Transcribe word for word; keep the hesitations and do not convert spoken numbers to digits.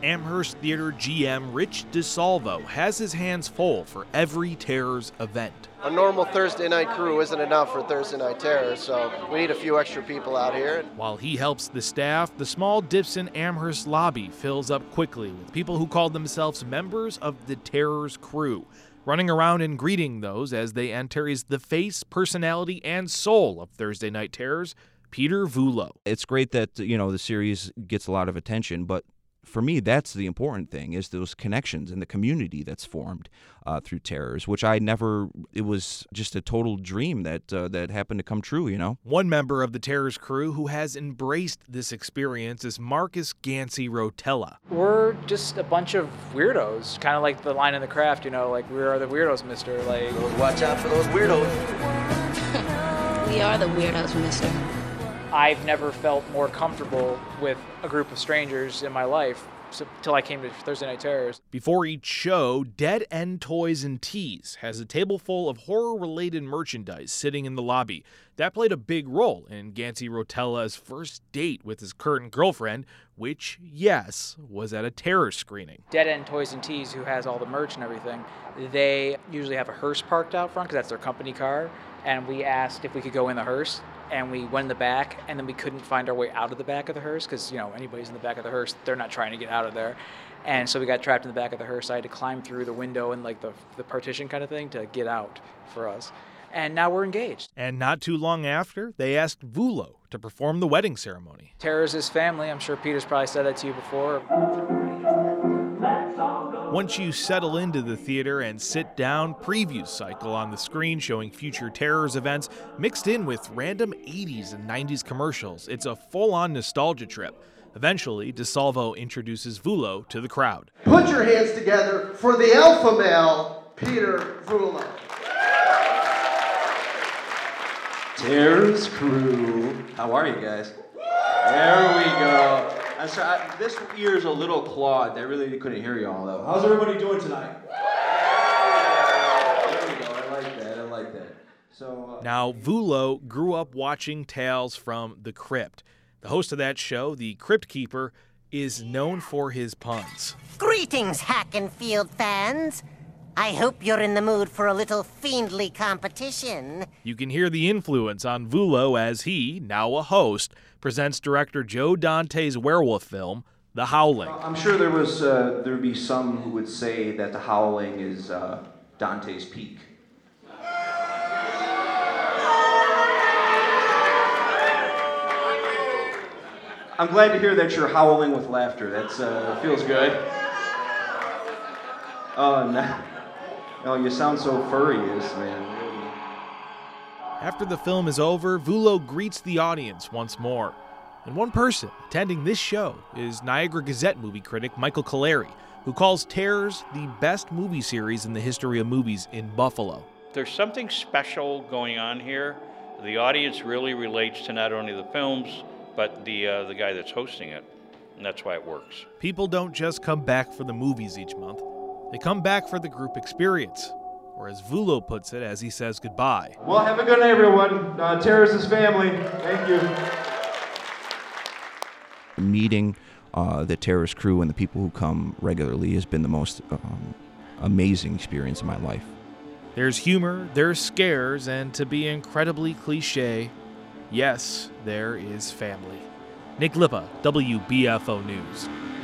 Amherst Theater G M Rich DeSalvo has his hands full for every Terrors event. A normal Thursday night crew isn't enough for Thursday Night Terrors, so we need a few extra people out here. While he helps the staff, the small Dipson Amherst lobby fills up quickly with people who call themselves members of the Terrors crew. Running around and greeting those as they enter is the face, personality, and soul of Thursday Night Terrors, Peter Vullo. It's great that, you know, the series gets a lot of attention, but for me, that's the important thing, is those connections and the community that's formed uh, through Terrors, which I never, it was just a total dream that uh, that happened to come true, you know? One member of the Terrors crew who has embraced this experience is Marcus Gansey Rotella. We're just a bunch of weirdos, kind of like the line in The Craft, you know, like, we are the weirdos, mister. Like, watch out for those weirdos. We are the weirdos, mister. I've never felt more comfortable with a group of strangers in my life until I came to Thursday Night Terrors. Before each show, Dead End Toys and Tees has a table full of horror-related merchandise sitting in the lobby. That played a big role in Gansey Rotella's first date with his current girlfriend, which, yes, was at a Terror screening. Dead End Toys and Tees, who has all the merch and everything, they usually have a hearse parked out front because that's their company car, and we asked if we could go in the hearse. And we went in the back, and then we couldn't find our way out of the back of the hearse because, you know, anybody's in the back of the hearse, they're not trying to get out of there. And so we got trapped in the back of the hearse. I had to climb through the window and, like, the, the partition kind of thing to get out for us. And now we're engaged. And not too long after, they asked Vullo to perform the wedding ceremony. Terrors is family. I'm sure Peter's probably said that to you before. Once you settle into the theater and sit down, preview cycle on the screen showing future Terrors events mixed in with random eighties and nineties commercials. It's a full-on nostalgia trip. Eventually, DeSalvo introduces Vullo to the crowd. Put your hands together for the alpha male, Peter Vullo. Terrors crew. How are you guys? There we go. I'm sorry, I, this ear's a little clawed. I really couldn't hear you all though. How's everybody doing tonight? There we go. I like that. I like that. So uh, now, Vullo grew up watching Tales from the Crypt. The host of that show, the Crypt Keeper, is known for his puns. Greetings, Hackenfield fans. I hope you're in the mood for a little fiendly competition. You can hear the influence on Vullo as he, now a host, presents director Joe Dante's werewolf film, The Howling. I'm sure there was uh, there would be some who would say that The Howling is uh, Dante's peak. I'm glad to hear that you're howling with laughter. That's uh, feels good. Oh, no. Oh, you sound so furious, man. After the film is over, Vullo greets the audience once more. And one person attending this show is Niagara Gazette movie critic Michael Colleary, who calls Terrors the best movie series in the history of movies in Buffalo. There's something special going on here. The audience really relates to not only the films, but the uh, the guy that's hosting it, and that's why it works. People don't just come back for the movies each month. They come back for the group experience, or as Vullo puts it as he says goodbye. Well, have a good night, everyone. Uh, Terrors is family. Thank you. Meeting uh, the Terrors crew and the people who come regularly has been the most um, amazing experience of my life. There's humor, there's scares, and to be incredibly cliche, yes, there is family. Nick Lippa, W B F O News.